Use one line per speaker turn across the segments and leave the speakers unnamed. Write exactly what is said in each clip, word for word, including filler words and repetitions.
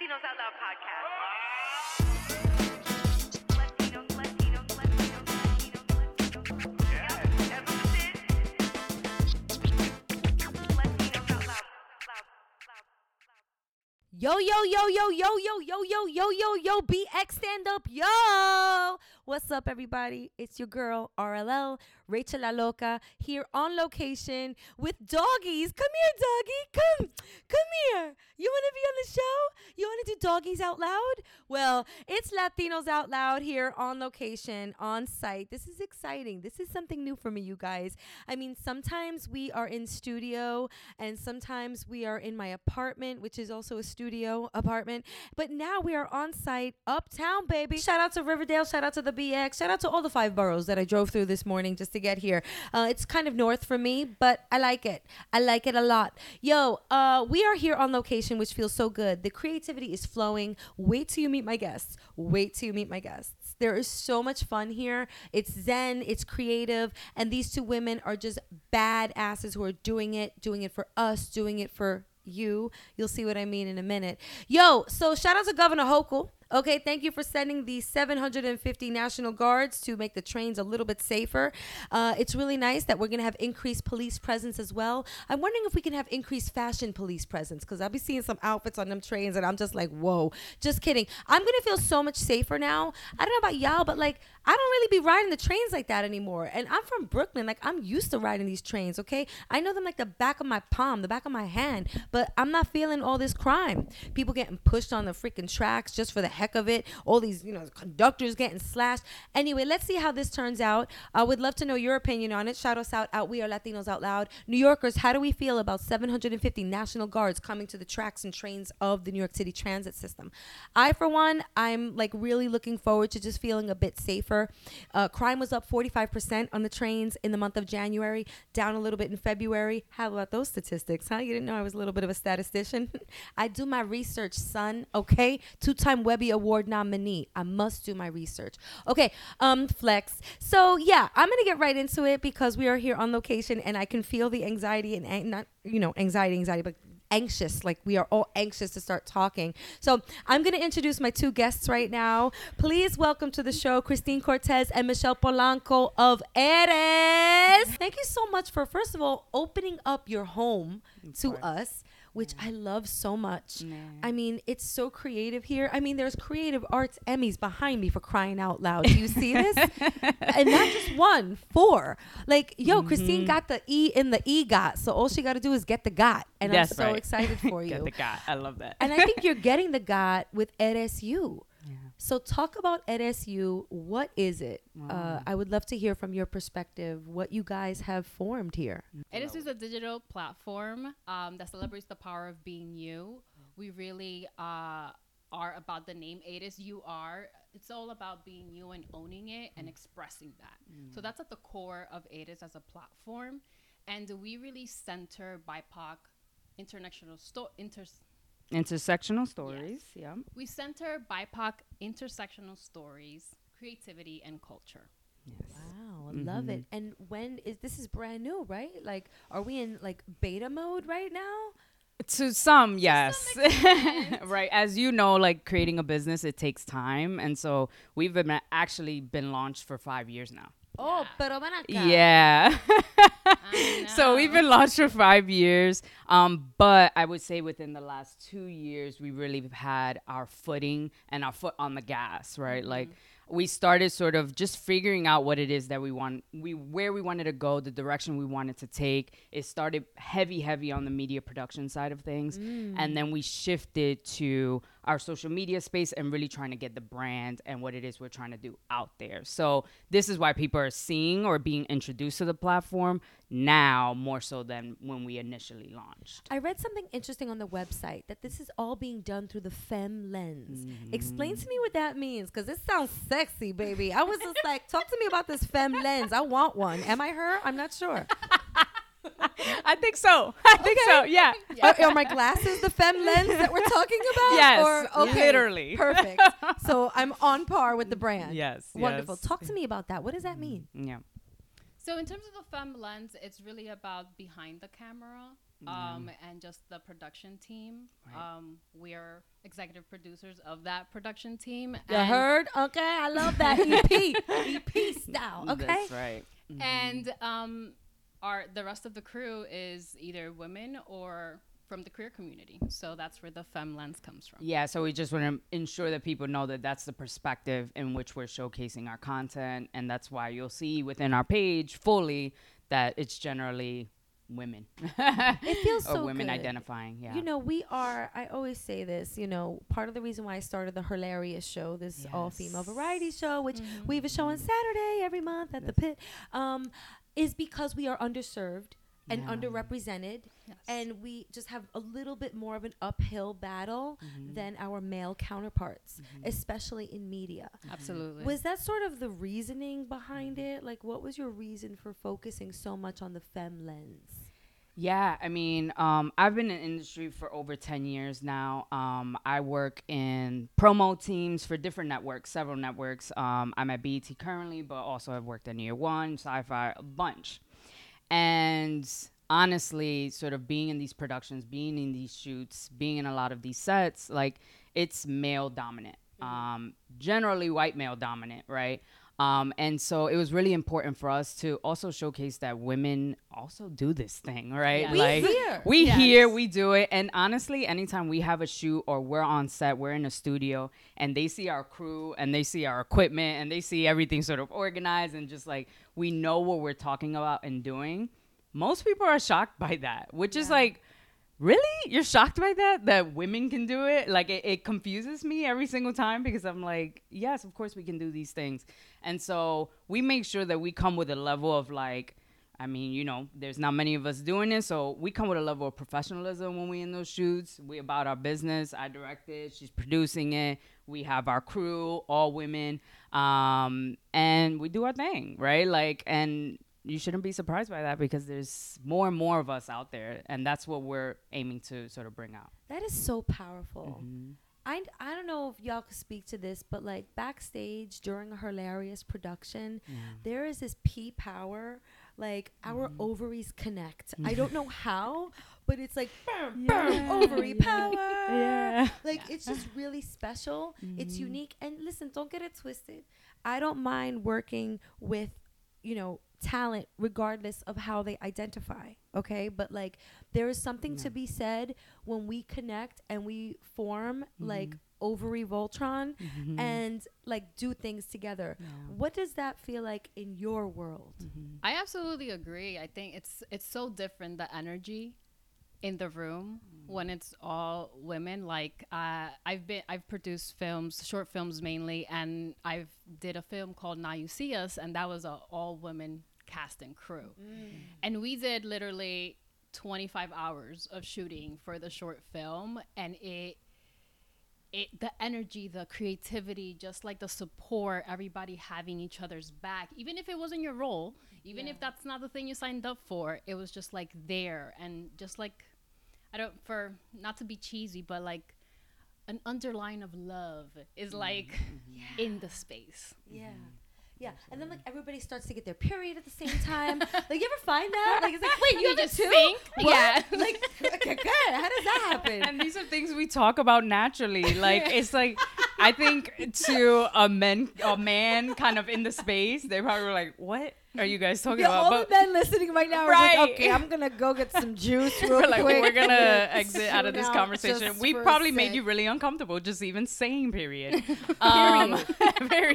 Latinos Out Loud podcast. Latinos, Latinos, Latinos, Latinos, Latinos. Yeah, that's what this is. Latinos Out Loud. Loud, loud, loud.
Yo, yo, yo, yo, yo, yo, yo, yo, yo, yo, yo, B X stand up, yo. What's up, everybody? It's your girl, R L L, Rachel La Loca, here on location with doggies. Come here, doggy. Come, come here. You want to be on the show? You want to do doggies out loud? Well, it's Latinos Out Loud here on location, on site. This is exciting. This is something new for me, you guys. I mean, sometimes we are in studio and sometimes we are in my apartment, which is also a studio apartment. But now we are on site, uptown, baby. Shout out to Riverdale. Shout out to the B X. Shout out to all the five boroughs that I drove through this morning just to get here. Uh, it's kind of north for me, but I like it. I like it a lot. Yo, uh, we are here on location, which feels so good. The creativity is flowing. Wait till you meet my guests. Wait till you meet my guests. There is so much fun here. It's zen, it's creative, and these two women are just badasses who are doing it, doing it for us, doing it for you. You'll see what I mean in a minute. Yo, so shout out to Governor Hochul. Okay, thank you for sending the seven hundred fifty National Guards to make the trains a little bit safer. Uh, it's really nice that we're going to have increased police presence as well. I'm wondering if we can have increased fashion police presence, because I'll be seeing some outfits on them trains and I'm just like, whoa. Just kidding. I'm going to feel so much safer now. I don't know about y'all, but like, I don't really be riding the trains like that anymore. And I'm from Brooklyn. Like, I'm used to riding these trains, okay? I know them like the back of my palm, the back of my hand, but I'm not feeling all this crime. People getting pushed on the freaking tracks just for the heck of it. All these, you know, conductors getting slashed. Anyway, let's see how this turns out. I would love to know your opinion on it. Shout us out out. We are Latinos Out Loud. New Yorkers, how do we feel about seven hundred fifty National Guards coming to the tracks and trains of the New York City transit system? I, for one, I'm like really looking forward to just feeling a bit safer. Uh, crime was up forty-five percent on the trains in the month of January, down a little bit in February. How about those statistics, huh? You didn't know I was a little bit of a statistician? I do my research, son, okay? Two-time Webby Award nominee. I must do my research. Okay, um, flex. So yeah, I'm gonna get right into it because we are here on location and I can feel the anxiety and an- not, you know, anxiety, anxiety, but anxious. Like, we are all anxious to start talking. So I'm gonna introduce my two guests right now. Please welcome to the show Christine Cortez and Michelle Polanco of Eres. Thank you so much for, first of all, opening up your home to us, which I love so much.
Nah.
I mean, it's so creative here. I mean, there's creative arts Emmys behind me, for crying out loud. Do you see this? And not just one, four. Like, yo, mm-hmm. Christine got the E in the EGOT, so all she got to do is get the G O T. And
That's
I'm so
right.
excited for you.
Get the G O T. I love that.
And I think you're getting the G O T with Eres You.
Yeah.
So talk about Eres You. What is it?
Wow.
Uh, I would love to hear from your perspective what you guys have formed here.
Eres is a digital platform um, that celebrates the power of being you. We really uh, are about the name Eres You Are. It's all about being you and owning it and expressing that.
Mm.
So that's at the core of Eres as a platform. And we really center B I P O C international sto- inter.
Intersectional stories.
Yes.
Yeah.
We center B I P O C intersectional stories, creativity, and culture.
Yes.
Wow, I
Mm-hmm.
love it. And when is this is brand new, right? Like, are we in like beta mode right now?
To some, yes.
some extent.
Right. As you know, like creating a business, it takes time. And so we've been actually been launched for five years now.
Oh, pero ven acá.
Yeah.
I
So we've been launched for five years. Um, but I would say within the last two years, we really have had our footing and our foot on the gas, right?
Mm-hmm.
Like, we started sort of just figuring out what it is that we want, we where we wanted to go, the direction we wanted to take. It started heavy, heavy on the media production side of things.
Mm.
And then we shifted to our social media space and really trying to get the brand and what it is we're trying to do out there. So this is why people are seeing or being introduced to the platform now more so than when we initially launched.
I read something interesting on the website that this is all being done through the femme lens. Explain to me what that means, because this sounds sexy, baby. I was just like, talk to me about this femme lens. I want one. Am I her? I'm not sure.
I think so. I think so. Yeah.
Are, are my glasses the femme lens that we're talking about?
Yes,
Or, okay,
literally.
Perfect. So I'm on par with the brand.
Yes.
Wonderful.
yes.
Talk to me about that. What does that mean?
Yeah.
So in terms of the femme lens, it's really about behind the camera. um, and just the production team.
Right.
Um, we are executive producers of that production team.
You
and,
heard? Okay, I love that E P, E P style. Okay,
That's right. Mhm.
And um, our the rest of the crew is either women or from the queer community. So that's where the femme lens comes from.
Yeah, so we just want to ensure that people know that that's the perspective in which we're showcasing our content, and that's why you'll see within our page fully that it's generally women.
it feels
or
so
women
good.
identifying. Yeah.
You know, we are, I always say this, you know, part of the reason why I started the Hilarious Show, this all female
Yes.
variety show, which
Mhm.
we have a show on Saturday every month at the Pit, um, is because we are underserved and
Yeah.
underrepresented.
Yes.
And we just have a little bit more of an uphill battle
Mhm.
than our male counterparts,
Mhm.
especially in media.
Absolutely.
Was that sort of the reasoning behind it? Like, what was your reason for focusing so much on the femme lens?
Yeah, I mean, um, I've been in industry for over ten years now. Um, I work in promo teams for different networks, several networks. Um, I'm at B E T currently, but also I've worked at New Year One, Sci-Fi, a bunch. And honestly, sort of being in these productions, being in these shoots, being in a lot of these sets, like it's male dominant, um, generally white male dominant, right? Um, and so it was really important for us to also showcase that women also do this thing, right?
Yes.
We
Like
here.
we
Yes.
here, we do it. And honestly, anytime we have a shoot or we're on set, we're in a studio and they see our crew and they see our equipment and they see everything sort of organized and just like we know what we're talking about and doing. Most people are shocked by that, which is
Yeah.
like, really? You're shocked by that? That women can do it? Like, it, it confuses me every single time because I'm like, yes, of course we can do these things. And so we make sure that we come with a level of like, I mean, you know, there's not many of us doing this. So we come with a level of professionalism when we in those shoots. We about our business. I direct it. She's producing it. We have our crew, all women. Um, and we do our thing, right? Like, and you shouldn't be surprised by that because there's more and more of us out there, and that's what we're aiming to sort of bring out.
That is so powerful.
Mhm.
I, I don't know if y'all could speak to this, but like backstage during a Hilarious production, there is this P power, like our ovaries connect. I don't know how, but it's like burn, burn, ovary power.
Yeah.
Like it's just really special. It's unique. And listen, don't get it twisted. I don't mind working with, you know, talent regardless of how they identify, okay? But like there is something
Yeah.
to be said when we connect and we form like ovary Voltron
Mhm.
and like do things together.
Yeah.
What does that feel like in your world?
Mhm.
I absolutely agree. I think it's it's so different, the energy in the room when it's all women. Like uh, I've been I've produced films, short films mainly, and I've did a film called Now You See Us, and that was a all women cast and crew. And we did literally twenty-five hours of shooting for the short film, and it it the energy, the creativity, just like the support, everybody having each other's back, even if it wasn't your role, even if that's not the thing you signed up for, it was just like there. And just like, I don't, for not to be cheesy, but like an underline of love is like in the space.
Yeah. Yeah. And then like everybody starts to get their period at the same time. Like you ever find that? Like it's like, wait, you,
You
have it
just
too?
think?
What?
Yeah.
Like okay, good. How does that happen?
And these are things we talk about naturally. Like it's like I think to a men a man kind of in the space, they probably were like, what are you guys talking
Yeah,
about?
all
But
the men listening right now are
Right.
like, okay, I'm gonna go get some juice real
we're like,
quick.
we're gonna
and
exit out of
tune
this
out
conversation.
just
We
for a
probably made
sec.
you really uncomfortable just even saying period. um, period.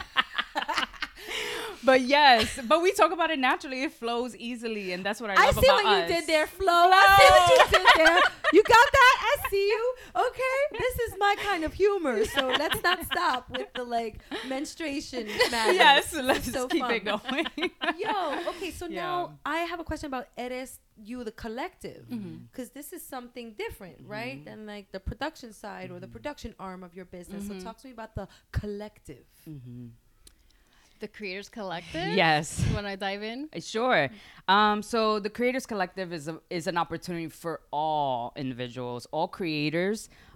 But yes, but we talk about it naturally. It flows easily, and that's what I
I
love
see
about
what
us.
you did there, Flo. I see what you did there. You got that? I see you. Okay, this is my kind of humor. So let's not stop with the like menstruation madness.
Yes, let's
so
keep
fun.
it going.
Yo, okay, so
Yeah.
now I have a question about Eres You, the collective,
Mm-hmm.
because this is something different, right? Than like the production side or the production arm of your business. So talk to me about the collective.
The Creators Collective.
Yes.
You want to dive in?
Sure. Um, so the Creators Collective is a, is an opportunity for all individuals, all creators,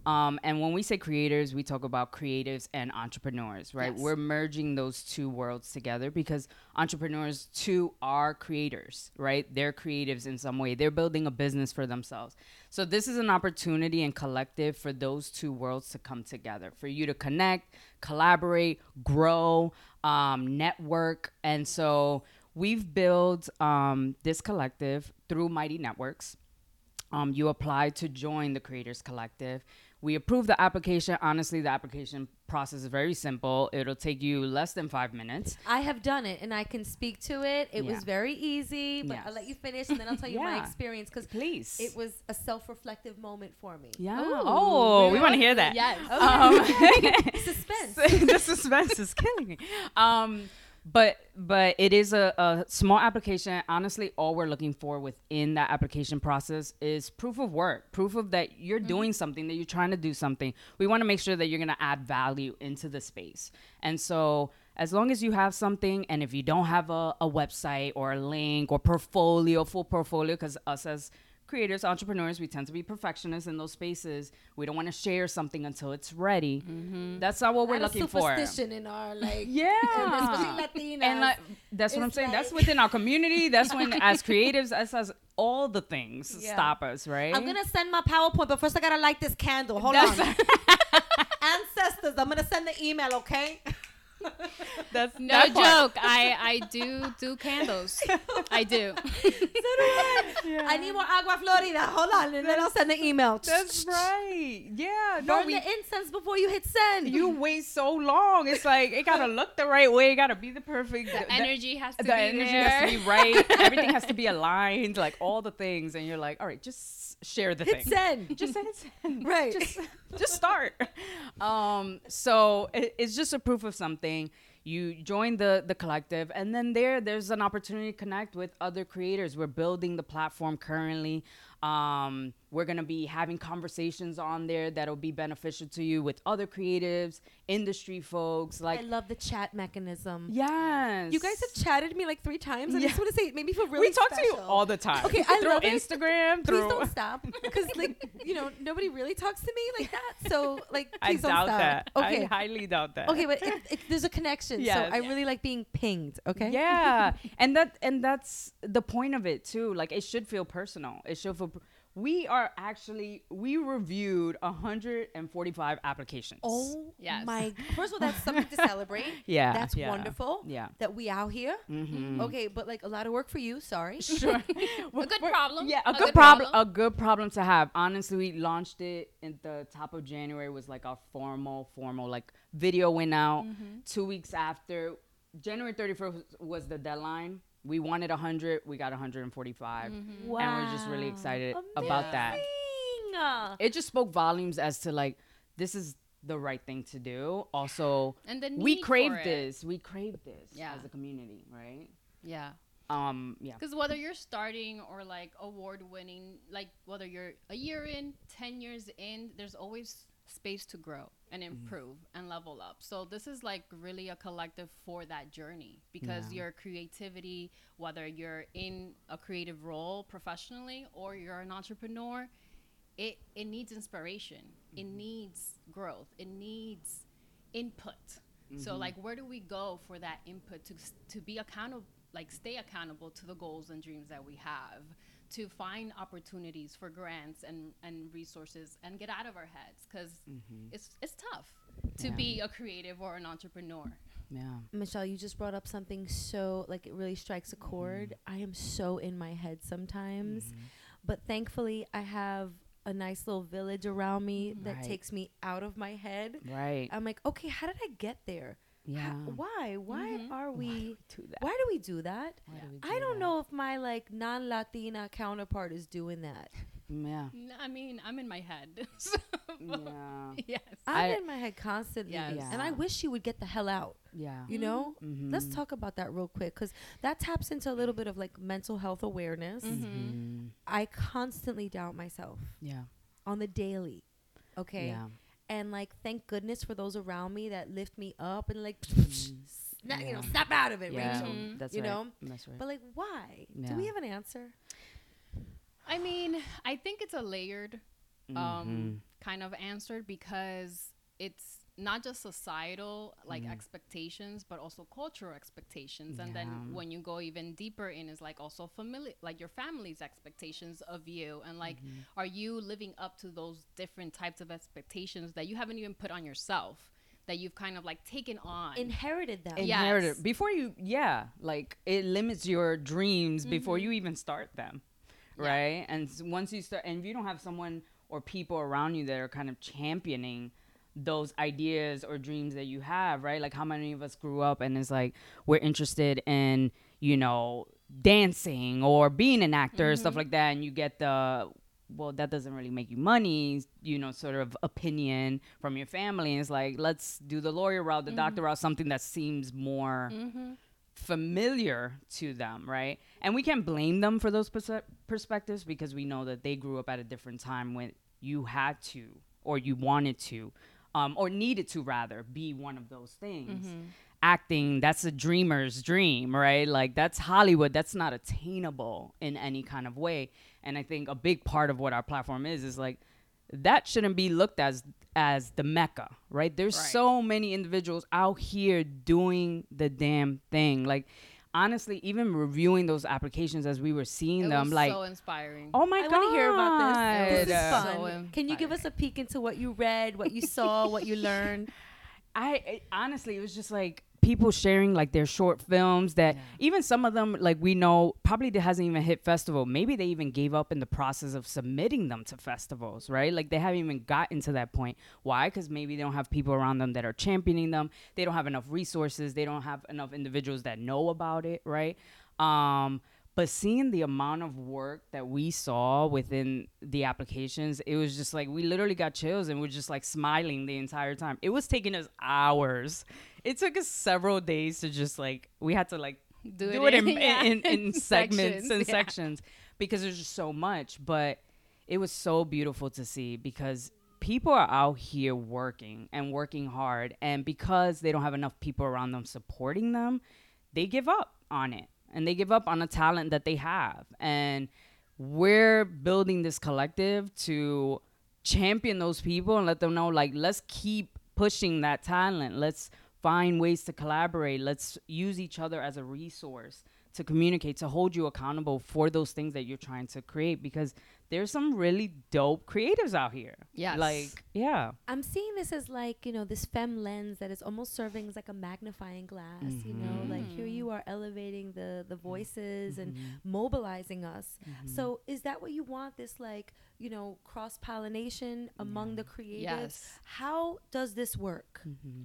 Um, and when we say creators, we talk about creatives and entrepreneurs, right?
Yes.
We're merging those two worlds together because entrepreneurs too are creators, right? They're creatives in some way. They're building a business for themselves. So this is an opportunity and collective for those two worlds to come together, for you to connect, collaborate, grow, um, network. And so we've built um, this collective through Mighty Networks. Um, you apply to join the Creators Collective. We approve the application. Honestly, the application process is very simple. It'll take you less than five minutes.
I have done it, and I can speak to it. It
Yeah.
was very easy, but
Yes.
I'll let you finish, and then I'll tell you my
Yeah.
experience because
Please.
it was a self-reflective moment for me.
Yeah.
Ooh,
oh, we
really?
want to hear that.
Yes.
Um,
Suspense.
the suspense is killing me. Um, but but it is a, a small application. Honestly, all we're looking for within that application process is proof of work, proof of that you're doing something, that you're trying to do something. We want to make sure that you're going to add value into the space. And so as long as you have something, and if you don't have a, a website or a link or portfolio, full portfolio, because us as creators, entrepreneurs, we tend to be perfectionists in those spaces. We don't want to share something until it's ready. That's not what we're
Lot of
looking for.
superstition in our like,
Yeah.
especially Latinas.
And like, that's what I'm
It's
saying. that's
like-
within our community. That's when, as creatives, as, as all the things
Yeah.
stop us, right?
I'm gonna send my PowerPoint, but first I gotta light this candle. Hold
That's-
on, ancestors. I'm gonna send the email, okay?
That's
No
that part.
joke. I I do do candles. I do.
I need more agua florida. Hold on, and then I'll send the email.
That's right. Yeah. No,
Burn
we,
the incense before you hit send.
you wait so long. It's like it gotta look the right way. It gotta be the perfect.
The energy has to
the
be
energy
there.
has to be right. Everything has to be aligned. Like all the things, and you're like, all right, just share the
hit
thing.
send.
Just hit send.
Right.
Just, just start. Um. So it, it's just a proof of something. You join the the collective, and then there there's an opportunity to connect with other creators. We're building the platform currently. Um, we're gonna be having conversations on there that'll be beneficial to you with other creatives, industry folks. Like,
I love the chat mechanism.
yes,
You guys have chatted me like three times. I
Yeah.
just want to say it made me feel really
we talk to you
special.
all the time.
Okay, I
through
love it.
Instagram.
Please
Through
don't stop, because like you know nobody really talks to me like that. So like
I
please don't
doubt
stop.
that.
Okay,
I highly doubt that.
okay, but it, it, there's a connection.
Yes.
So I really like being pinged. Okay.
Yeah, and that and that's the point of it too. Like it should feel personal. It should feel. We are actually we reviewed one hundred forty-five applications.
Oh
Yes.
my! First of all, that's something to celebrate.
Yeah,
That's
yeah,
wonderful.
yeah.
That we out here.
Mm-hmm.
Okay, but like a lot of work for you. Sorry.
Sure.
A good problem.
Yeah, a,
A
good,
good
problem.
problem.
A good problem to have. Honestly, we launched it in the top of January. Was like our formal, formal like video went out. Two weeks after, January thirty-first was the deadline. We wanted one hundred. We got one hundred forty-five,
Wow.
and we're just really excited about that.
Amazing.
It just spoke volumes as to like this is the right thing to do. Also,
And the
we
need
crave
for it.
this. We crave this
Yeah.
as a community, right?
Yeah.
Um, yeah.
Because whether you're starting or like award winning, like whether you're a year in, ten years in, there's always space to grow and improve and level up. So this is like really a collective for that journey, because
Yeah.
your creativity, whether you're in a creative role professionally or you're an entrepreneur, it, it needs inspiration. It needs growth. It needs input. So like, where do we go for that input to, s- to be accountable, like stay accountable to the goals and dreams that we have, to find opportunities for grants and, and resources and get out of our heads, because it's, it's tough to
Yeah.
be a creative or an entrepreneur.
Yeah.
Michelle, you just brought up something so like it really strikes a chord. I am so in my head sometimes, but thankfully I have a nice little village around me that
Right.
takes me out of my head.
Right.
I'm like, okay, how did I get there?
Yeah.
How, why? Why are we?
do that?
Why do we do that?
Why do we
I
do
don't
that?
know if my like non-Latina counterpart is doing that.
Yeah.
N- I mean, I'm in my head. So,
Yeah.
yes.
I'm
I-
in my head constantly,
Yes.
and I
Yeah.
wish you would get the hell out.
Yeah.
You know,
Mhm.
let's talk about that real quick, because that taps into a little bit of like mental health awareness.
Mhm.
I constantly doubt myself
Yeah.
on the daily. Okay.
Yeah.
And like, thank goodness for those around me that lift me up and like, snap, you know,
Yeah.
snap out of it,
Yeah.
Rachel.
Mhm.
That's
You
right.
know?
That's right.
But like, why? Do
Yeah.
we have an answer?
I mean, I think it's a layered um, kind of answered, because it's not just societal like expectations, but also cultural expectations. And then
Yeah.
when you go even deeper in, is like also familiar, like your family's expectations of you, and like are you living up to those different types of expectations that you haven't even put on yourself, that you've kind of like taken on.
Inherited them.
Yeah.
Inherit
Yes.
it before you, yeah, like it limits your dreams before you even start them,
Yeah.
right? And s- once you start, and if you don't have someone or people around you that are kind of championing those ideas or dreams that you have, right? Like how many of us grew up and it's like we're interested in, you know, dancing or being an actor, stuff like that, and you get the, well, that doesn't really make you money, you know, sort of opinion from your family. And it's like, let's do the lawyer route, the doctor route, something that seems more familiar to them, right? And we can't blame them for those perse- perspectives, because we know that they grew up at a different time when you had to, or you wanted to, um, or needed to rather, be one of those things. Acting, that's a dreamer's dream, right? Like that's Hollywood. That's not attainable in any kind of way. And I think a big part of what our platform is is like that shouldn't be looked as as the mecca, right? There's
Right.
so many individuals out here doing the damn thing. Like honestly, even reviewing those applications as we were seeing
It
them,
was
like,
so inspiring.
oh my
I
god,
want to hear about this. This is
Uh,
fun.
So
Can you give us a peek into what you read, what you saw, what you learned?
I it, honestly, it was just like people sharing like their short films that even some of them, like we know, probably that hasn't even hit festival. Maybe they even gave up in the process of submitting them to festivals, right? Like they haven't even gotten to that point. Why? Because maybe they don't have people around them that are championing them. They don't have enough resources. They don't have enough individuals that know about it, right? Um, but seeing the amount of work that we saw within the applications, it was just like we literally got chills and we're just like smiling the entire time. It was taking us hours. It took us several days to just like, we had to like
Do
do,
it
it in,
in- yeah,
in, in,
in
segments
sections,
and
yeah.
sections because there's just so much. But it was so beautiful to see because people are out here working and working hard. And because they don't have enough people around them supporting them, they give up on it. And they give up on the talent that they have. And we're building this collective to champion those people and let them know, like, let's keep pushing that talent. Let's find ways to collaborate. Let's use each other as a resource to communicate, to hold you accountable for those things that you're trying to create, because there's some really dope creatives out here.
Yes.
Like, yeah.
I'm seeing this as like, you know, this femme lens that is almost serving as like a magnifying glass, you know, like here you are elevating the the voices and mobilizing us. So is that what you want, this like, you know, cross pollination among the creatives?
Yes.
How does this work?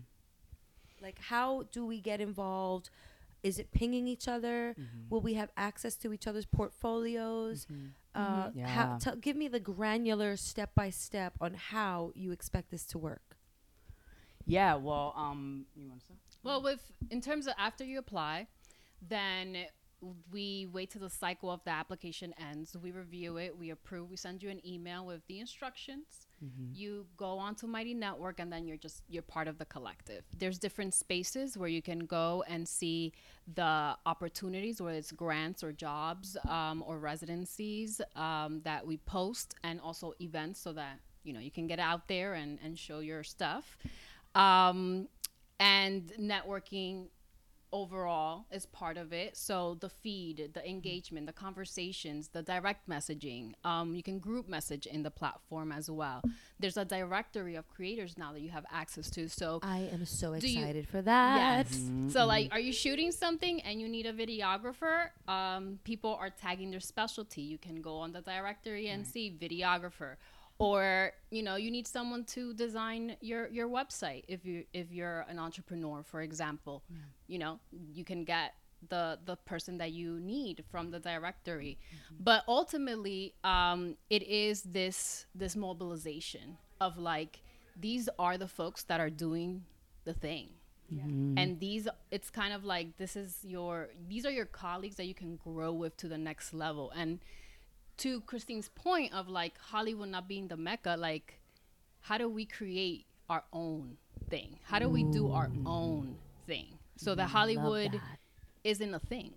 Like how do we get involved? Is it pinging each other? Will we have access to each other's portfolios? Uh,
Yeah.
how, tell, give me the granular step by step on how you expect this to work.
Yeah, well, um, you want to say?
Well, with in terms of after you apply, then we wait till the cycle of the application ends. We review it, we approve, we send you an email with the instructions. You go onto Mighty Network, and then you're just you're part of the collective. There's different spaces where you can go and see the opportunities, whether it's grants or jobs um, or residencies um, that we post, and also events, so that you know you can get out there and, and show your stuff. Um, and networking overall is part of it. So the feed, the engagement, the conversations, the direct messaging, um, you can group message in the platform as well. There's a directory of creators now that you have access to. So
I am so
Do you-
excited for that.
yes. So like, are you shooting something and you need a videographer? Um, people are tagging their specialty. You can go on the directory and see videographer. Or, you know, you need someone to design your, your website. If you if you're an entrepreneur, for example, you know, you can get the the person that you need from the directory. But ultimately, um, it is this this mobilization of like, these are the folks that are doing the thing. And these, it's kind of like, this is your, these are your colleagues that you can grow with to the next level. And to Christine's point of like Hollywood not being the mecca, like how do we create our own thing? How do we do our own thing so that Hollywood
that.
isn't a thing?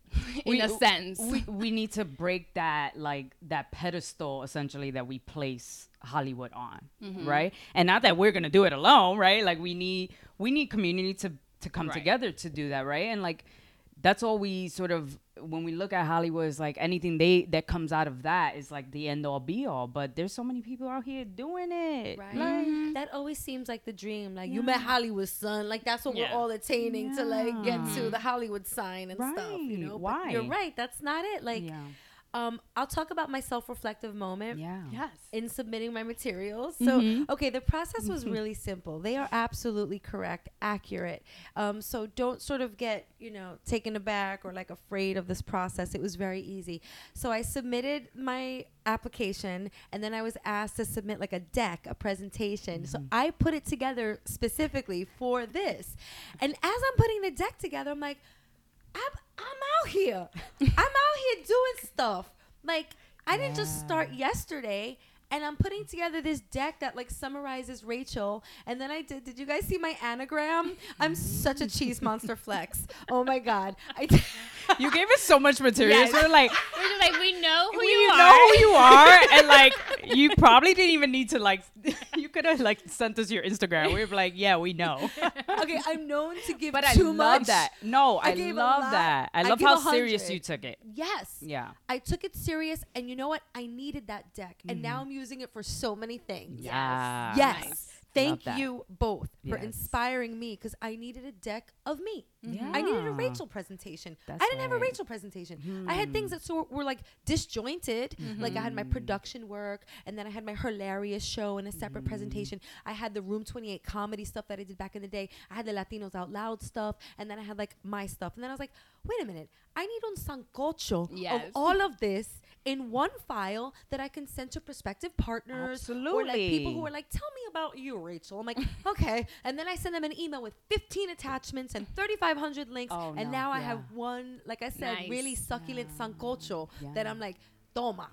in a sense.
we, we need to break that like that pedestal essentially that we place Hollywood on,
Mm-hmm.
right? And not that we're gonna do it alone, right? Like we need we need community to to come
Right.
together to do that, right? And like that's all we sort of when we look at Hollywood is like anything they that comes out of that is like the end all be all. But there's so many people out here doing it,
Right.
Like,
That always seems like the dream. Like
Yeah.
you met Hollywood, son. Like that's what
Yeah.
we're all attaining to like get
Yeah.
to the Hollywood sign and stuff. You
Right.
know, But
Why?
you're right. That's not it. Like,
yeah,
um, I'll talk about my self-reflective moment.
yeah,
Yes.
In submitting my materials. So,
Mhm.
okay, the process was really simple. They are absolutely correct, accurate. Um, so don't sort of get, you know, taken aback or like afraid of this process. It was very easy. So I submitted my application and then I was asked to submit like a deck, a presentation. So I put it together specifically for this. And as I'm putting the deck together, I'm like, I'm I'm out here. I'm out here doing stuff. Like I didn't just start yesterday. And I'm putting together this deck that like summarizes Rachel. And then I did. Did you guys see my anagram? I'm such a cheese monster flex. Oh my god. I did.
you gave us so much material.
Yes.
So we're like,
We're just like, we know who
we
you
know
are.
who you are, and like you probably didn't even need to like. You could have like sent us your Instagram. We were like, yeah, we know.
Okay, I'm known to give
But I
too
love
much.
that. No,
I
I,
gave a
love
lot.
that. I
I
love
give
how
a
serious
hundred.
you took it.
Yes.
Yeah.
I took it serious, and you know what? I needed that deck, and now I'm using it for so many things.
Yeah.
Yes.
Nice.
Thank
that.
you both for
Yes.
inspiring me because I needed a deck of me.
Yeah.
I needed a Rachel presentation.
That's
I didn't have a
right.
Rachel presentation. I had things that so were like disjointed. Like I had my production work, and then I had my hilarious show in a separate presentation. I had the Room twenty-eight comedy stuff that I did back in the day. I had the Latinos Out Loud stuff, and then I had like my stuff. And then I was like, wait a minute, I need un sancocho
Yes.
of all of this in one file that I can send to prospective partners or like people who
Absolutely.
are like, tell me about you, Rachel. I'm like, okay. And then I send them an email with fifteen attachments and thirty-five hundred links.
Oh,
and
no,
now I
yeah.
have one, like I said,
Nice.
really succulent sancocho that
Yeah.
I'm like, toma.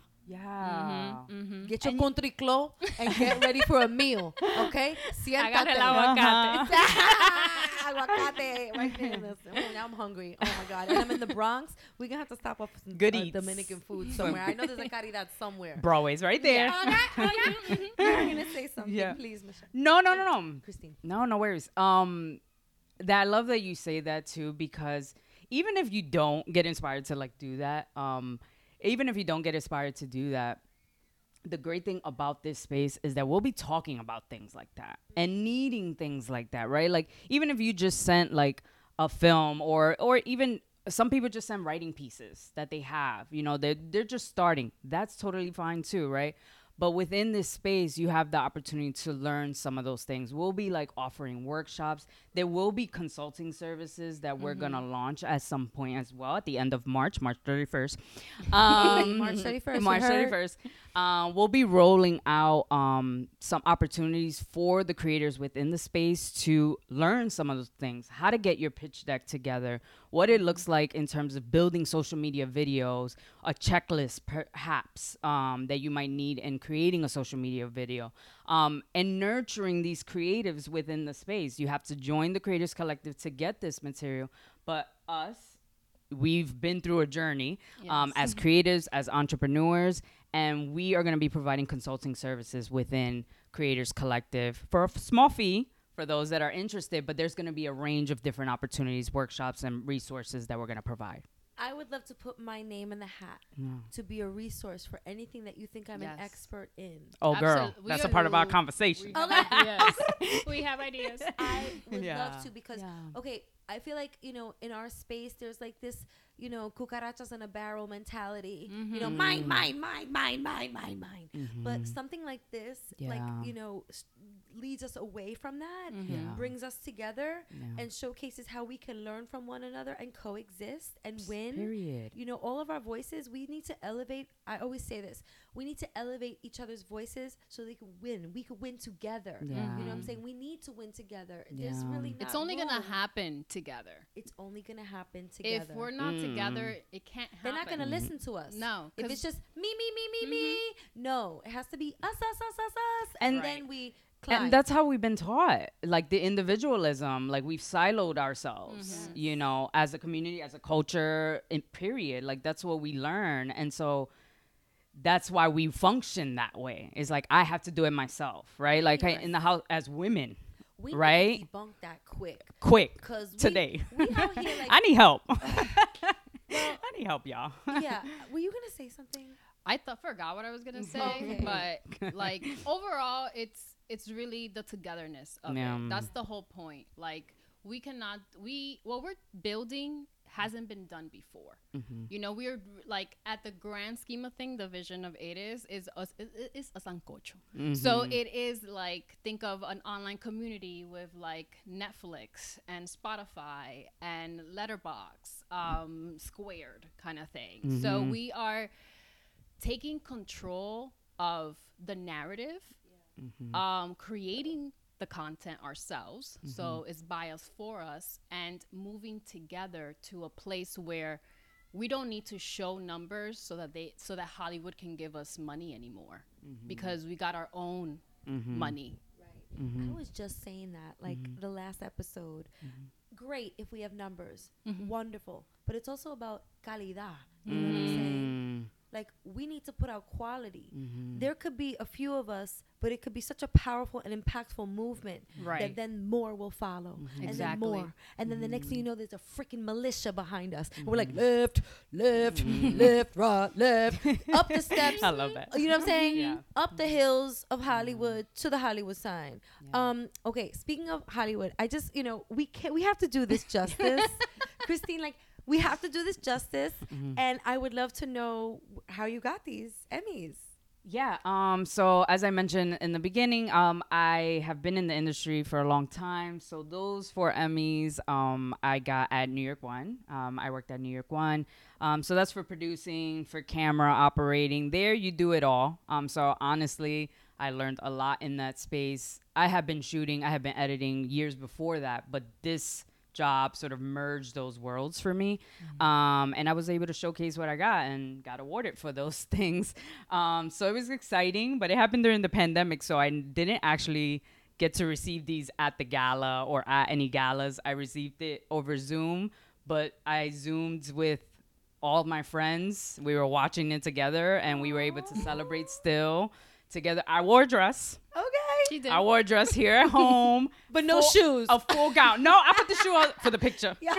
Yeah.
Mm-hmm.
Get your contriclo and get ready for a meal. Okay?
Agarra el
Siéntate.
aguacate.
Aguacate. Right there. Listen. Oh, now I'm hungry. Oh my God. And I'm in the Bronx. We're going to have to stop off for some
Good
uh,
eats.
Dominican food somewhere. I know there's a caridad somewhere.
Broadway's right there.
Okay, okay. You're going to say something,
Yeah.
please, Michelle.
No, no, no, no.
Christine.
No, no worries. Um, that I love that you say that too, because even if you don't get inspired to like do that, um, even if you don't get inspired to do that, the great thing about this space is that we'll be talking about things like that and needing things like that, right? Like even if you just sent like a film or or even some people just send writing pieces that they have, you know, they're, they're just starting. That's totally fine too, right? But within this space, you have the opportunity to learn some of those things. We'll be like offering workshops. There will be consulting services that we're going to launch at some point as well at the end of March, March thirty-first. Um,
March thirty-first, you
March
heard?
thirty-first. Um, we'll be rolling out um, some opportunities for the creators within the space to learn some of those things, how to get your pitch deck together, what it looks like in terms of building social media videos, a checklist perhaps um, that you might need in creating a social media video, um, and nurturing these creatives within the space. You have to join the Creators Collective to get this material, but us, we've been through a journey um, as creatives, as entrepreneurs, and we are going to be providing consulting services within Creators Collective for a f- small fee for those that are interested, but there's going to be a range of different opportunities, workshops, and resources that we're going to provide.
I would love to put my name in the hat to be a resource for anything that you think I'm an
Yes.
expert in.
Oh, girl,
Absolute- we
that's a
are-
part of our
we-
conversation.
We have
Okay.
ideas. we have ideas.
I would
Yeah.
love to because
Yeah.
okay, I feel like, you know, in our space there's like this, you know, cucarachas in a barrel mentality. You know, mine, mine, mine, mine, mine, mine, mine. But something like this,
Yeah.
like, you know, s- leads us away from that,
Yeah.
brings us together
Yeah.
and showcases how we can learn from one another and coexist and win.
Period.
You know, all of our voices, we need to elevate. I always say this. We need to elevate each other's voices so they can win. We could win together.
Yeah.
You know what I'm saying? We need to win together. There's
Yeah.
really not
It's only gonna
room.
happen together.
It's only going to happen together.
If we're not
Mm.
together, it can't happen.
They're not going to listen to us.
No,
If
'cause-
it's just me, me, me, me, me. No, it has to be us, us, us, us, us.
And-
And then we Clyde.
And that's how we've been taught. Like the individualism, like we've siloed ourselves,
Mm-hmm.
you know, as a community, as a culture, in period. Like that's what we learn. And so that's why we function that way. It's like I have to do it myself, right? Like I, in the house as women,
we
right?
need to debunk that quick.
quick
'Cause we-
today.
we out here like-
I need help. I need help, y'all.
Yeah. Were you gonna say something?
I thought forgot what I was gonna say,
Okay.
but like overall, it's it's really the togetherness of
Yeah.
it. That's the whole point. Like we cannot we what we're building hasn't been done before. You know, we're like at the grand scheme of thing, the vision of it is is us is, is a sancocho. So it is like think of an online community with like Netflix and Spotify and Letterbox, um, squared kind of thing. So we are taking control of the narrative, um, creating the content ourselves. So it's by us for us and moving together to a place where we don't need to show numbers so that they so that Hollywood can give us money anymore because we got our own money.
Right. I was just saying that, like the last episode. Great if we have numbers, wonderful, but it's also about calidad. You know what I'm saying? Like we need to put out quality. There could be a few of us, but it could be such a powerful and impactful movement that
Right.
then more will follow, and
Exactly.
then more, and then the next thing you know, there's a freaking militia behind us. And we're like left, left, left, right, left, up the steps.
I love that.
You know what I'm saying?
Yeah.
Up the hills of Hollywood to the Hollywood sign. Um, okay, speaking of Hollywood, I just, you know, we can we have to do this justice. Christine, like, we have to do this justice. And I would love to know how you got these Emmys.
Yeah. Um. So as I mentioned in the beginning, um, I have been in the industry for a long time. So those four Emmys, um, I got at New York One. Um, I worked at New York One. Um, so that's for producing, for camera operating. There, you do it all. Um. So honestly, I learned a lot in that space. I have been shooting. I have been editing years before that, but this job sort of merged those worlds for me. Um, and I was able to showcase what I got and got awarded for those things. Um, so it was exciting, but it happened during the pandemic. So I didn't actually get to receive these at the gala or at any galas. I received it over Zoom, but I Zoomed with all of my friends. We were watching it together and we were able to celebrate still together. I wore a dress.
Okay.
She did.
I wore a dress here at home.
But no
Full-
shoes.
A full gown. No, I put the shoe on for the picture.
Yeah.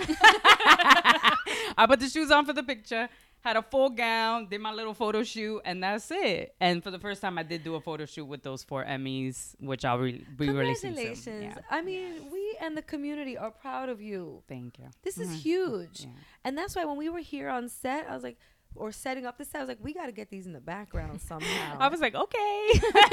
I put the shoes on for the picture. Had a full gown. Did my little photo shoot, and that's it. And for the first time, I did do a photo shoot with those four Emmys, which I'll re- be releasing soon.
Congratulations.
Yeah.
I mean, we and the community are proud of you.
Thank you.
This is huge.
Yeah.
And that's why when we were here on set, I was like, or setting up the set, I was like, we got to get these in the background somehow.
I was like, okay.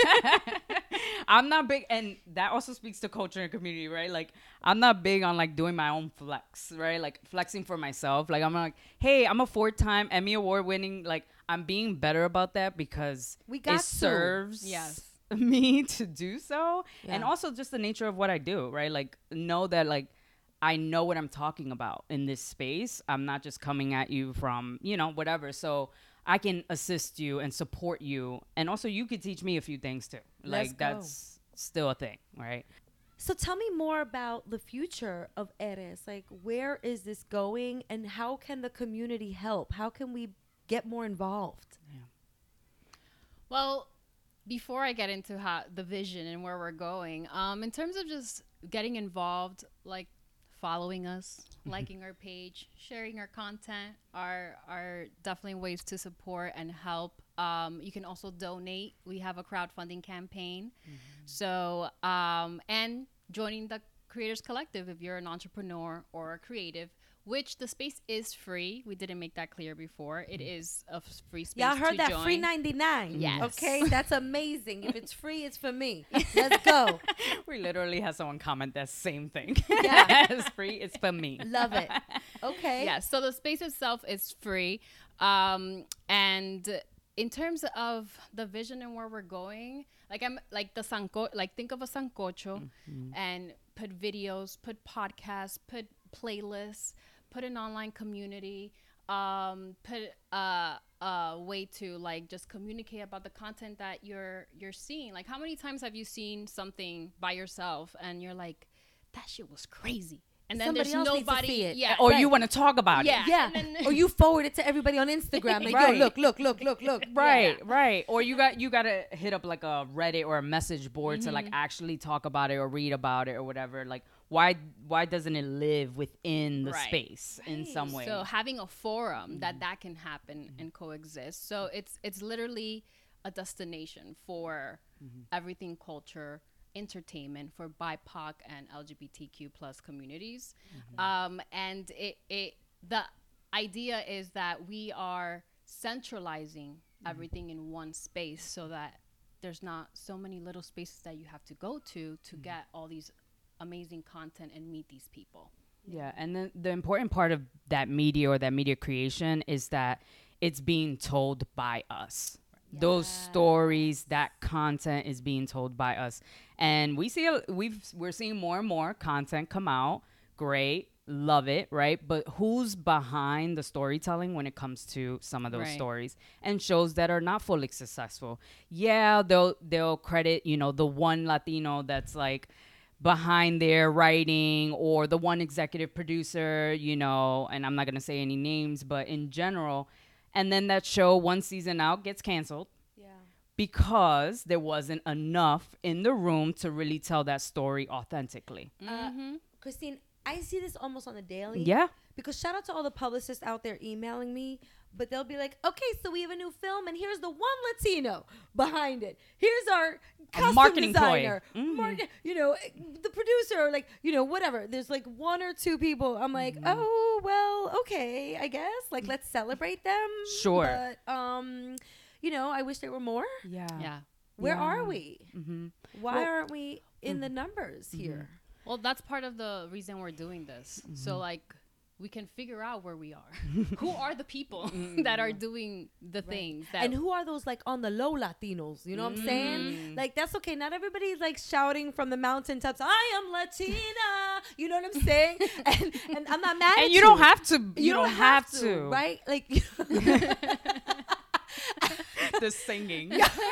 I'm not big, and that also speaks to culture and community, right? Like, I'm not big on like doing my own flex, right? Like flexing for myself. Like, I'm like, hey, I'm a four-time Emmy award winning. Like, I'm being better about that because
We got
it
to.
serves
Yes.
me to do so, and
Yeah.
also just the nature of what I do, right? Like, know that like I know what I'm talking about in this space. I'm not just coming at you from, you know, whatever. So I can assist you and support you. And also you could teach me a few things too.
Let's
Like
go.
that's still a thing, right?
So tell me more about the future of Eres. Like, where is this going and how can the community help? How can we get more involved?
Well, before I get into how the vision and where we're going, um, in terms of just getting involved, like following us, liking our page, sharing our content are are definitely ways to support and help. Um, you can also donate. We have a crowdfunding campaign. So, um, and joining the Creators Collective if you're an entrepreneur or a creative, which the space is free. We didn't make that clear before. It is a f- free space.
Y'all heard
to
that?
join.
Free ninety-nine.
Yes.
Okay, that's amazing. If it's free, it's for me. Let's go.
We literally had someone comment that same thing.
Yeah.
It's free. It's for me.
Love it. Okay.
Yeah, so the space itself is free. Um, and in terms of the vision and where we're going, like I'm like the sanco, like think of a sancocho and put videos, put podcasts, put playlists, put an online community, um put uh a way to like just communicate about the content that you're you're seeing. Like, how many times have you seen something by yourself and you're like, that shit was crazy, and then
Somebody
there's
else needs to
nobody
see it.
yeah
Or
Right.
you want to talk about
yeah
it.
Yeah.
and then-
Or you forward it to everybody on Instagram. Like,
Right.
yo, look, look, look, look, look.
Right, right. Or you got you got to hit up like a Reddit or a message board to like actually talk about it or read about it or whatever. Like, why why doesn't it live within the
Right.
space in some way?
So having a forum that that can happen and coexist. So it's it's literally a destination for everything culture, entertainment for B I P O C and L G B T Q plus communities. Um, and it it the idea is that we are centralizing everything in one space so that there's not so many little spaces that you have to go to to get all these amazing content and meet these people.
Yeah, and then the important part of that media or that media creation is that it's being told by us. Those stories, that content is being told by us, and we see a, we've we're seeing more and more content come out. Great, love it, right? But who's behind the storytelling when it comes to some of those
Right.
stories and shows that are not fully successful? Yeah, they'll they'll credit, you know, the one Latino that's like behind their writing or the one executive producer, you know, and I'm not going to say any names, but in general. And then that show, one season out, gets canceled
Yeah.
because there wasn't enough in the room to really tell that story authentically.
Uh, Christine, I see this almost on a daily.
Yeah.
Because shout out to all the publicists out there emailing me, but they'll be like, okay, so we have a new film, and here's the one Latino behind it. Here's our custom
marketing ploy.
designer,
Mhm.
market, you know, the producer, like, you know, whatever. There's like one or two people. I'm like, oh, well, okay, I guess. Like, let's celebrate them.
Sure.
But, um, you know, I wish there were more.
Yeah.
Yeah.
Where
Yeah.
are we?
Mm-hmm.
Why
Well-
aren't we in the numbers here?
Well, that's part of the reason we're doing this. So, like, we can figure out where we are. Who are the people that are doing the things that
And who are those like on the low Latinos? You know what I'm
Mm.
saying? Like, that's okay. Not everybody's like shouting from the mountaintops, I am Latina. You know what I'm saying? and, and I'm not mad at
And
you.
you don't have to. You,
You
don't, have, to.
right? Like,
The singing.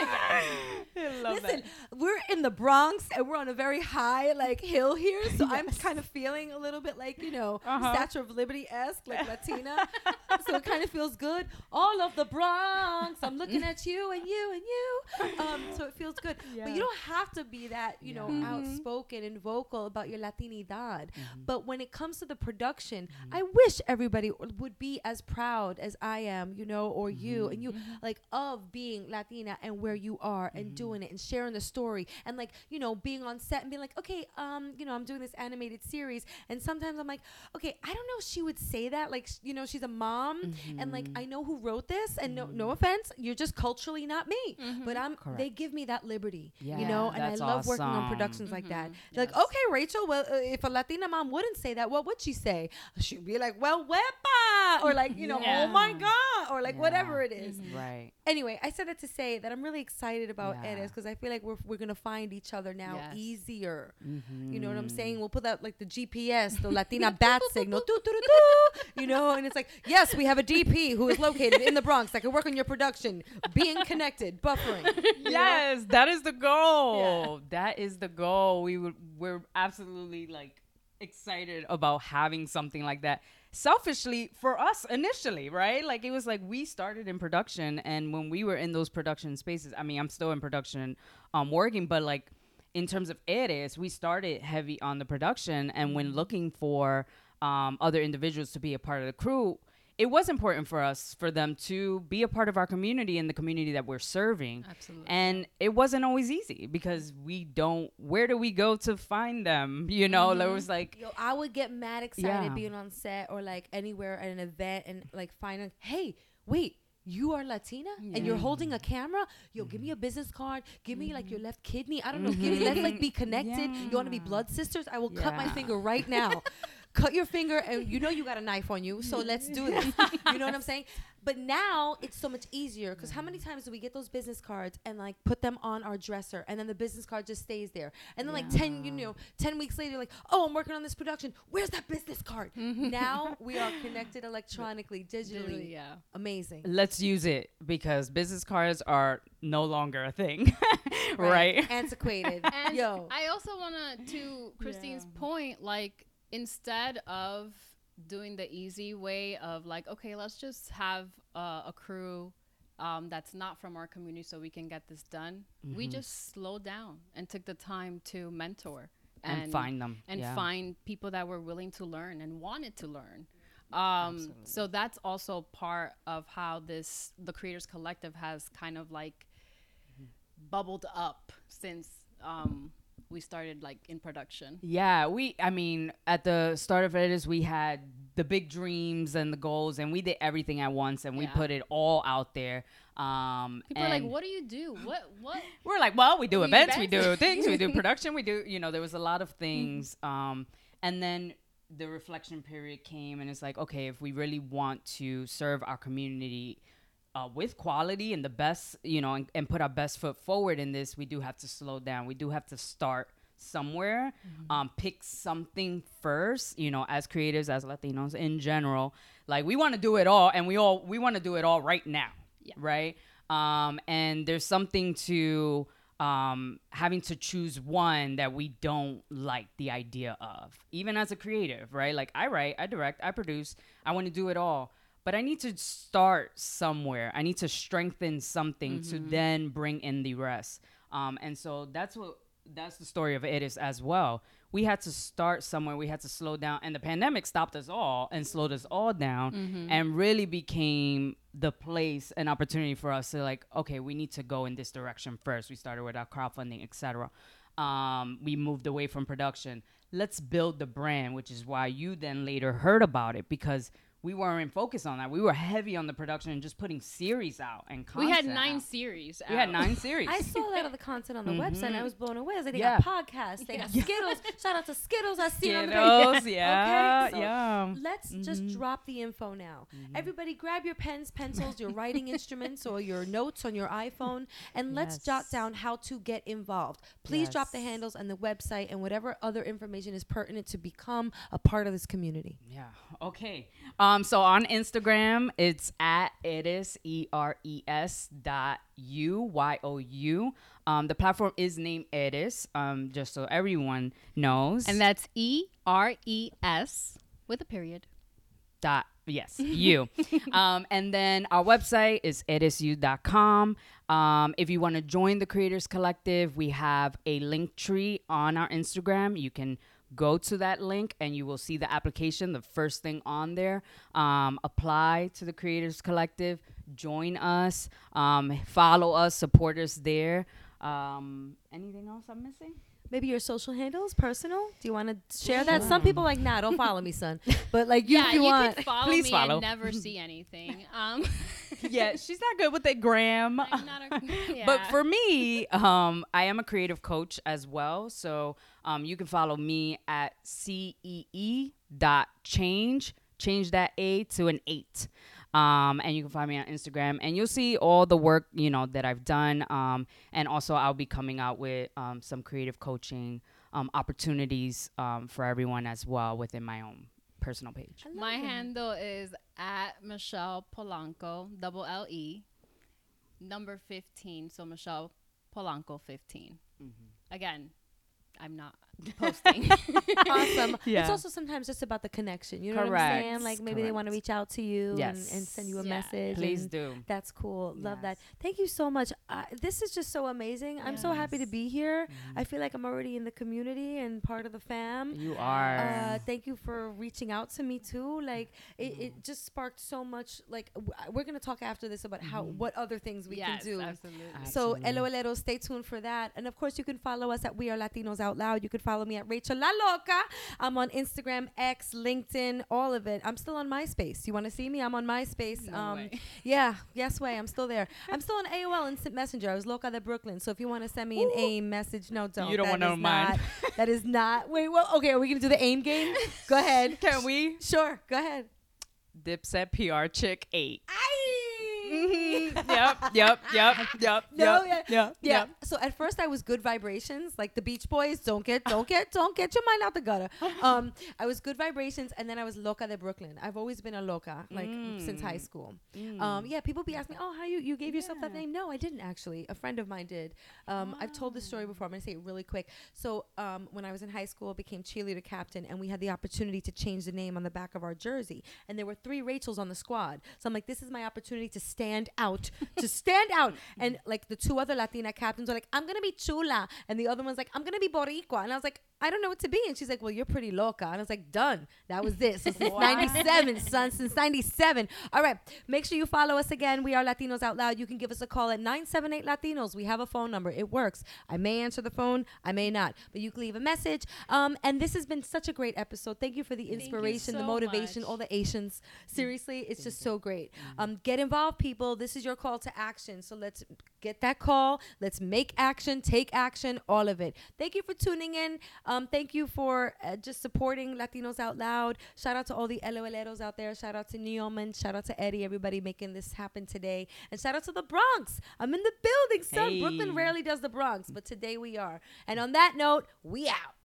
I love
listen,
that.
we're in the Bronx and we're on a very high like hill here, so I'm kind of feeling a little bit like, you know,
Uh-huh.
Statue of Liberty esque, like Latina. So it kind of feels good. All of the Bronx, I'm looking at you and you and you. Um, so it feels good. But
Yeah.
you don't have to be that, you know,
Yeah.
outspoken and vocal about your Latinidad.
Mm-hmm.
But when it comes to the production, I wish everybody w- would be as proud as I am, you know, or you and you, like, of being Latina and where you are and doing it and sharing the story and, like, you know, being on set and being like, okay, um, you know, I'm doing this animated series, and sometimes I'm like, okay, I don't know if she would say that, like, sh- you know, she's a mom and like I know who wrote this, and no, no offense, you're just culturally not me, but I'm. They
Correct.
give me that liberty, you
Yeah,
know, and I
that's
love working on
awesome.
productions like that.
Mhm.
They're
Yes.
like, okay, Rachel, well, uh, if a Latina mom wouldn't say that, what would she say? She'd be like, well, wepa, or like, you know, oh my
Yeah.
god, or like
Yeah.
whatever it is.
Right.
Anyway, I said that to say that I'm really excited about
Yeah.
Eres because I feel like we're we're gonna find each other now
Yes.
easier.
Mm-hmm.
You know what I'm saying? We'll put out like the G P S, the Latina bat signal, doo, doo, doo, doo, you know, and it's like, yes, we have a D P who is located in the Bronx that can work on your production, being connected, buffering. you know?
Yes, that is the goal. That is the goal. We would we're absolutely like excited about having something like that. Selfishly for us initially, right? Like it was like we started in production, and when we were in those production spaces, I mean, I'm still in production um working, but like in terms of Eres, we started heavy on the production, and when looking for um other individuals to be a part of the crew, it was important for us for them to be a part of our community and the community that we're serving.
Absolutely.
And it wasn't always easy because we don't, where do we go to find them? You know, there was like,
Yo, I would get mad excited
Yeah.
being on set or like anywhere at an event and like finding, hey, wait, you are Latina and you're holding a camera? Yo, give me a business card. Give me like your left kidney. I don't know. Give me, let's like be connected. You want to be
Yeah.
blood sisters? I will cut my
Yeah.
finger right now. cut your finger, and you know you got a knife on you, so let's do this. You know what I'm saying? But now it's so much easier because how many times do we get those business cards and like put them on our dresser, and then the business card just stays there, and then like ten, you know, ten weeks later, like, oh, I'm working on this production. Where's that business card? Now we are connected electronically, digitally.
yeah.
Amazing.
Let's use it because business cards are no longer a thing, right?
Antiquated.
And
Yo.
I also want to, to Christine's point, like, instead of doing the easy way of like, okay, let's just have uh, a crew um, that's not from our community so we can get this done. Mm-hmm. We just slowed down and took the time to mentor
and, and find them
and
yeah.
find people that were willing to learn and wanted to learn. Um, so that's also part of how this, the Creators Collective has kind of like mm-hmm. bubbled up since um, we started like in production.
Yeah, we, I mean, at the start of it is we had the big dreams and the goals, and we did everything at once, and we
Yeah.
put it all out there. Um,
People are like, what do you do? What, what?
We're like, well, we do
We
events, we
events.
do things, we do production, we do, you know, there was a lot of things. Um, and then the reflection period came, and it's like, okay, if we really want to serve our community uh, with quality and the best, you know, and, and put our best foot forward in this, we do have to slow down. We do have to start somewhere, mm-hmm. um, pick something first, you know, as creatives, as Latinos in general. Like, we want to do it all, and we all, we want to do it all right now,
Yeah.
right? Um, and there's something to um, having to choose one that we don't like the idea of, even as a creative, right? Like, I write, I direct, I produce, I want to do it all. But I need to start somewhere. I need to strengthen something mm-hmm. to then bring in the rest. Um, and so that's what that's the story of it is as well. We had to start somewhere. We had to slow down. And the pandemic stopped us all and slowed us all down mm-hmm. and really became the place, an opportunity for us to like, okay, we need to go in this direction first. We started with our crowdfunding, et cetera. Um, we moved away from production. Let's build the brand, which is why you then later heard about it, because we weren't focused on that. We were heavy on the production and just putting series out and content.
We had nine
out.
series.
We
out.
had nine series.
I saw that of the content on the
Mhm.
website, and I was blown away. I was like, they
Yeah.
got podcasts, they got Skittles. Shout out to Skittles. I see it on the
Skittles,
page.
yeah,
Okay, so
yeah.
let's just
Mhm.
drop the info now. Everybody grab your pens, pencils, your writing instruments, or your notes on your iPhone, and let's
Yes.
jot down how to get involved. Please drop the
Yes.
handles and the website and whatever other information is pertinent to become a part of this community.
Yeah. Okay. Um. So on Instagram, it's at Eres E R E S dot U Y O U. Um. The platform is named Eres. Um. Just so everyone knows.
And that's E R E S with a period.
Dot. Yes, you. um, and then our website is eresu dot com. Um, if you want to join the Creators Collective, we have a link tree on our Instagram. You can go to that link and you will see the application, the first thing on there. Um, apply to the Creators Collective, join us, um, follow us, support us there. Um, anything else I'm missing?
Maybe your social handles, personal. Do you want to share that? Some people like, nah, don't follow me, son. But like you,
Yeah,
if you,
you
want.
can follow
Please
me
follow.
and never see anything. Um,
Yeah, she's not good with the gram.
I'm not a, yeah.
But for me, um, I am a creative coach as well. So um, you can follow me at C E E dot change. Change that A to an eight. Um, and you can find me on Instagram. And you'll see all the work, you know, that I've done. Um, and also I'll be coming out with um, some creative coaching um, opportunities um, for everyone as well within my own personal page.
My handle is at Michelle Polanco, double L E, number fifteen. So Michelle Polanco fifteen. Mm-hmm. Again, I'm not posting.
Awesome.
Yeah.
It's also sometimes just about the connection. You know what I'm
Correct.
saying? Like maybe they want to
Correct.
reach out to you
Yes.
and, and send you a
Yeah.
message.
Please
and
do.
That's cool. Love that.
Yes.
Thank you so much. Uh, this is just so amazing. I'm so happy to
Yes.
be here.
Mhm.
I feel like I'm already in the community and part of the fam.
You are.
Uh, thank you for reaching out to me too. Like it, it just sparked so much. Like w- we're gonna talk after this about how what other things we
yes,
can do.
absolutely.
So
Absolutely.
Eloelero, stay tuned for that. And of course, you can follow us at We Are Latinos Out Loud. You can follow follow me at Rachel La Loca. I'm on Instagram, X, LinkedIn, all of it. I'm still on MySpace. You want to see me? I'm on MySpace.
No
um,
way.
yeah, yes way. I'm still there. I'm still on A O L Instant Messenger. I was Loca de Brooklyn. So if you want to send me an AIM message, no, don't.
You don't
That
wanna know
is
mine.
not- That is not. Wait, well, okay. Are we gonna do the AIM game? Go ahead.
Can we?
Sure. Go ahead.
Dipset P R Chick eight.
Aye.
yep, yep, yep, yep,
No,
yep,
yeah,
yep,
yeah.
yep.
So at first I was Good Vibrations, like the Beach Boys. Don't get, don't get, don't get your mind out the gutter. Um, I was Good Vibrations, and then I was Loca de Brooklyn. I've always been a loca, like since high school. Um, yeah, people be asking me, oh, how you you gave yourself that
Yeah.
name? No, I didn't actually. A friend of mine did. Um, I've told this story before. I'm gonna say it really quick. So um, when I was in high school, I became cheerleader captain, and we had the opportunity to change the name on the back of our jersey. And there were three Rachels on the squad. So I'm like, this is my opportunity to stand out, to stand out. And like the two other Latina captains were like, I'm gonna be chula, and the other one's like, I'm gonna be boricua. And I was like, I don't know what to be. And she's like, well, you're pretty loca. And I was like, done. That was it. So since ninety-seven, son, since ninety-seven. All right. Make sure you follow us again. We are Latinos Out Loud. You can give us a call at nine seven eight Latinos. We have a phone number. It works. I may answer the phone. I may not. But you can leave a message. Um, and this has been such a great episode. Thank you for the
you
inspiration, the
so
motivation,
much.
all the Asians. Seriously, it's just so great. Um, get involved, people. This is your call to action. So let's get that call. Let's make action, take action, all of it. Thank you for tuning in. Um, thank you for uh, just supporting Latinos Out Loud. Shout out to all the LOLeros out there. Shout out to Neoman. Shout out to Eddie, everybody making this happen today. And shout out to the Bronx. I'm in the building, son.
Hey.
Brooklyn rarely does the Bronx, but today we are. And on that note, we out.